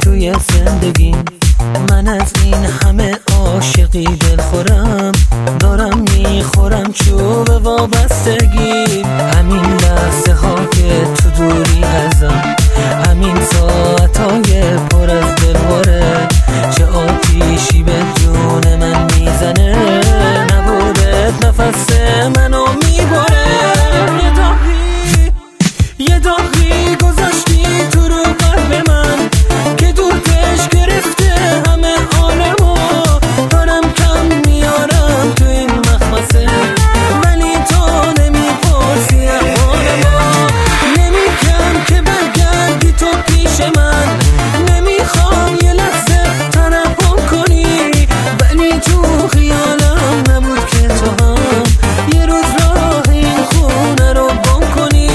توی زندگیم. من از این همه عاشقی دلخورم، دارم میخورم چوب وابستگی. همین لحظه ها که تو دوری ازم، همین ساعتای پر از دلواره، چه آتیشی به جون من میزنه، نبودت نفس منو میبره. یه داغی گذاشتی تو رو قلب من که دورتش گرفته همه عالمو. دارم کم میارم تو این مخمسه، ولی تو نمیپرسی احوالمو. نمیگم که برگردی تو پیش من، نمیخوام یه لحظه ترحم کنی، ولی تو خیالم نبود که تو هم یه روز راه این خونه رو گم کنی.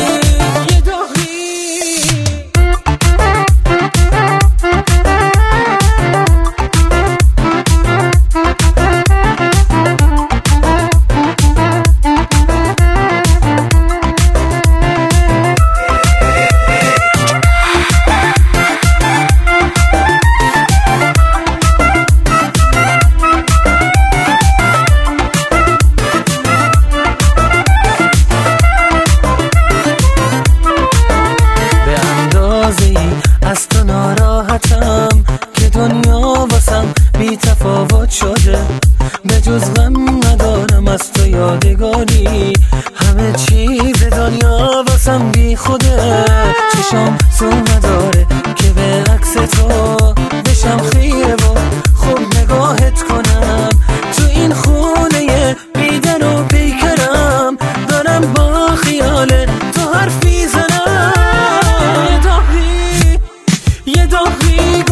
از تو ناراحتم که دنیا واسم بی تفاوت شده، به جز غم ندارم از تو یادگاری. همه چیز دنیا واسم بی خوده، چشم سو نداره که به عکس تو بشم خیره و خوب نگاهت کنم. تو این خونه بیدن و پیکرم، دارم با خیال تو حرفی زنم. یه داغی